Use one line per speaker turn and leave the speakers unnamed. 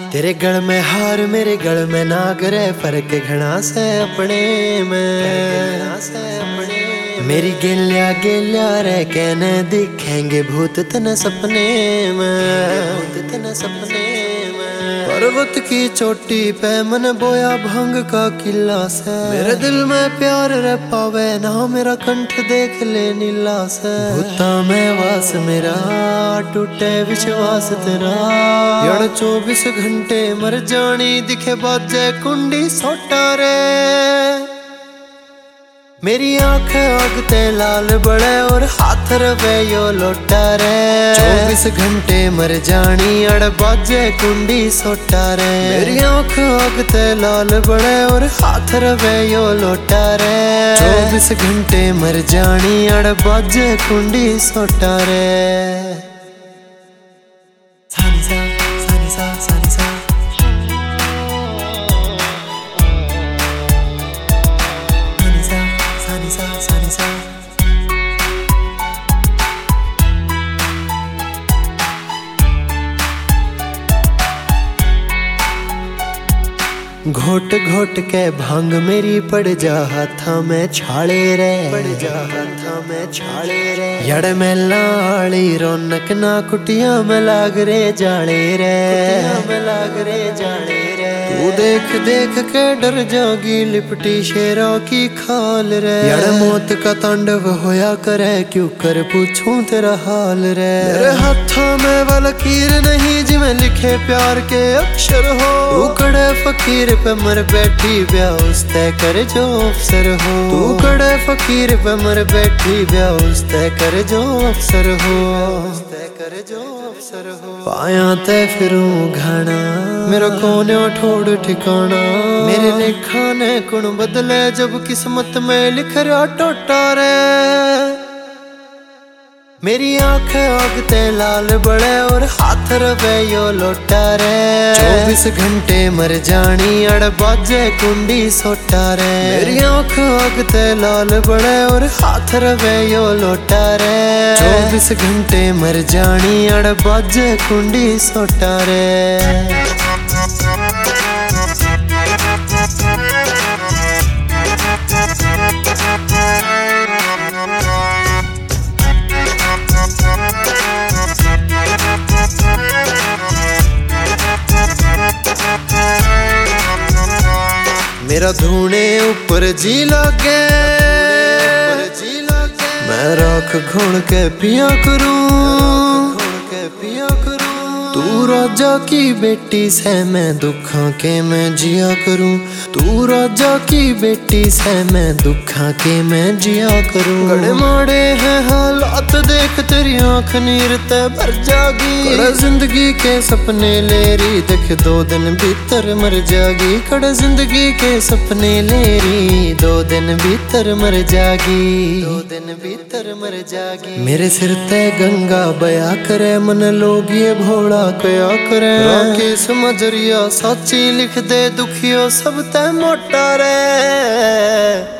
तेरे गल में हार मेरे गल में नाग रे, फर्क घना से अपने में। मेरी गेलिया गेलिया रे कहने दिखेंगे भूत तन सपने में, भूत तन सपने में। पर्वत की चोटी पे मन बोया भांग का किला से, मेरे दिल में प्यार रे पावे ना मेरा कंठ देख ले नीला से। भूता में वास मेरा टूटे विश्वास तेरा, यार 24 घंटे मर जानी दिखे बाजे कुंडी सोटा रे। मेरी आँख आगते लाल बड़े और हाथ रवे यो लोटा रे। 24 घंटे मर जानी अड़ बाजे कुंडी सोटा रे। मेरी आँख आगते लाल बड़े और हाथ रवे यो लोटा रे। 24 घंटे मर जानी अड़ बाजे कुंडी सोटा रे। सानी सा सानी सा सानी सा सानी सा। घोट घोट के भांग मेरी पड़ जा हाथा में छाले रे, पड़ जा हाथा में छाले रे। यड़ में लाली रौनक ना कुटिया में लाग रे जाले रे, कुटिया में लाग रे जाले रे। तू देख देख के डर जागी लिपटी शेरों की खाल रे। यड़ मौत का तांडव होया करे क्यों कर पूछूं तेरा हाल रे। मेरे हाथों में वलकीर नहीं जिमें लिखे प्यार के अक्षर हो। उकड़े फकीर पे मर बैठी ब्याह तय कर जो अफसर हो। तू कड़े फकीर पे मर बैठी ब्याह तय कर जो अफसर हो, तय कर जो अफसर हो। पाया तय फिरूं घाना मेरा कोने ठोड़ ठिकाना। मेरे लेखा ने कुण बदले जब किस्मत में लिख रहा टोटा रे। मेरी आँख आगते लाल बड़े और हाथ रवे यो लोटा रे। 24 घंटे मर जानी अड़ बाजे कुंडी सोटा रे। मेरी आँख आगते लाल बड़े और हाथ रवे यो लोटा रे। 24 घंटे मर जानी अड़ बाजे कुंडी सोटा रे। मेरा धूने ऊपर जी लगे, मैं राख घोड़ के पिया करूं, पिया करूं। तू राजा की बेटी से मैं दुखा के मैं जिया करूं। तू राजा की बेटी से मैं दुखा के मैं जिया करूं। गड़े माड़े हैं हालात देख तेरी आँख नीर ते भर जागी। कड़े जिंदगी के सपने ले रही देख 2 दिन भीतर मर जागी। कड़े जिंदगी के सपने ले रही 2 दिन भीतर मर जागी, 2 दिन भीतर मर जागी। मेरे सिर ते गंगा बया करे मन लोग ये भोला कया करे। राकेश मजरिया साची लिख दे दुखियो सब ते मोटा रे।